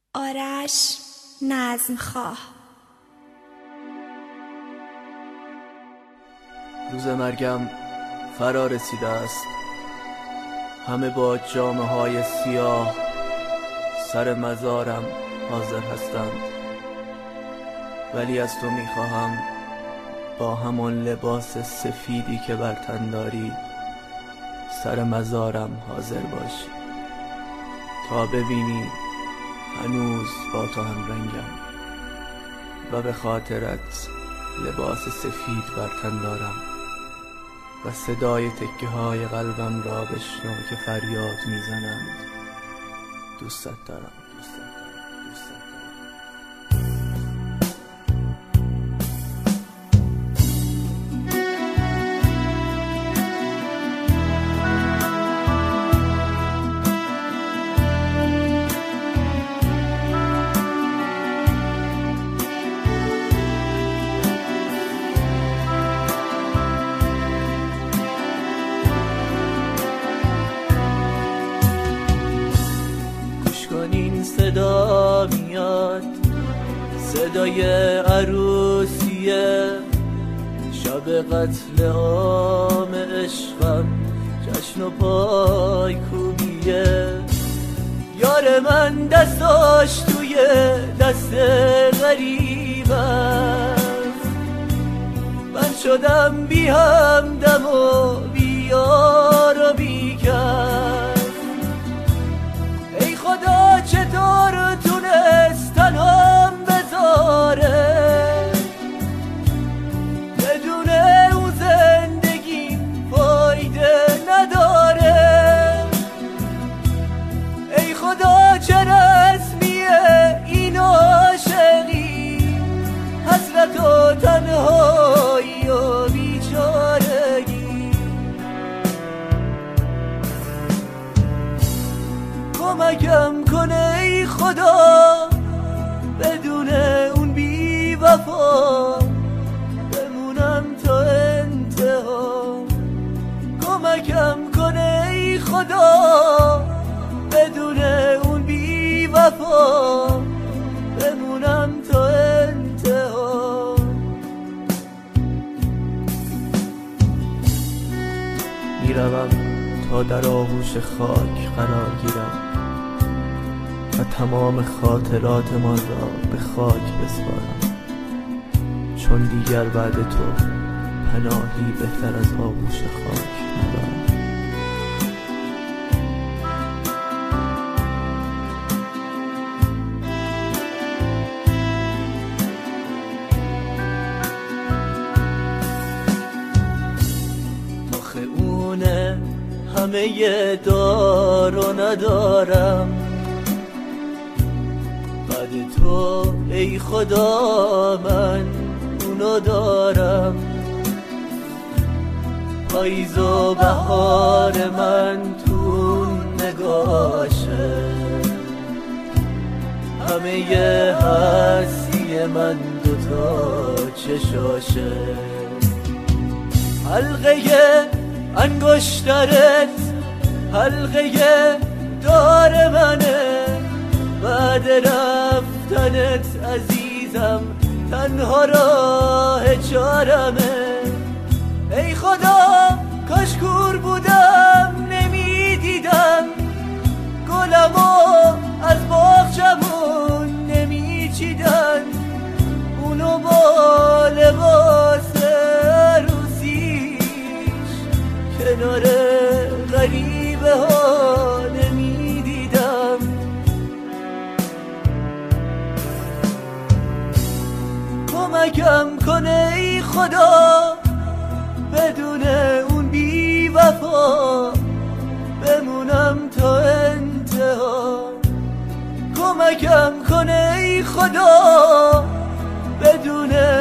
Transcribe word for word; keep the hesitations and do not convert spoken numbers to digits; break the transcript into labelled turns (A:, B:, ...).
A: آرش نظمخواه.
B: روز مرگم فرا رسیده است، همه با جامه های سیاه سر مزارم حاضر هستند، ولی از تو میخواهم با همان لباس سفیدی که بر تن داری سر مزارم حاضر باشی تا ببینی هنوز با تو هم رنگم و به خاطرت لباس سفید بر تن دارم و صدای تکه های قلبم را بشنو که فریاد میزنند دوستت دارم، دوستت دارم، دوستت دارم. این صدا میاد، صدای عروسیه، شب قتل عام عشقم، جشن و پای کوبیه. یار من دستاش توی دست غریب است، من شدم بی همدم و بی یار و بی کس. ای خدا چطور تونست تنام بذاره، بدون او زندگی فایده نداره. ای خدا چه رسمیه این عاشقی، حسرت و تنهایی و بیچارگی. کمکم کنه ای خدا، بدون اون بی وفا بمونم تا انتها. کمکم کنه ای خدا، بدون اون بی وفا بمونم تا انتها. میروم تا در آغوش خاک قرار گیرم و تمام خاطراتمان را به خاک بسپارم، چون دیگر بعد تو پناهی بهتر از آغوش خاک ندارم. آخه اونه همه دار و ندارم، بعد تو ای خدا من اونو دارم. پاییز و بهار من تو نگاشه، همه هستی من دوتا چشاشه. حلقه انگشترت حلقه دار منه، بعد رفتنت عزیزم تنها راه چارمه. ای خدا کاش کور بودم نمیدیدم، گلمو از باغچمون نمیچیدن، اونو با لباس عروسیش کنار غریبه ها نمیدیدم. کمکم کنه ای خدا، بدون اون بی وفا بمونم تا انتها. کمکم کنه ای خدا، بدون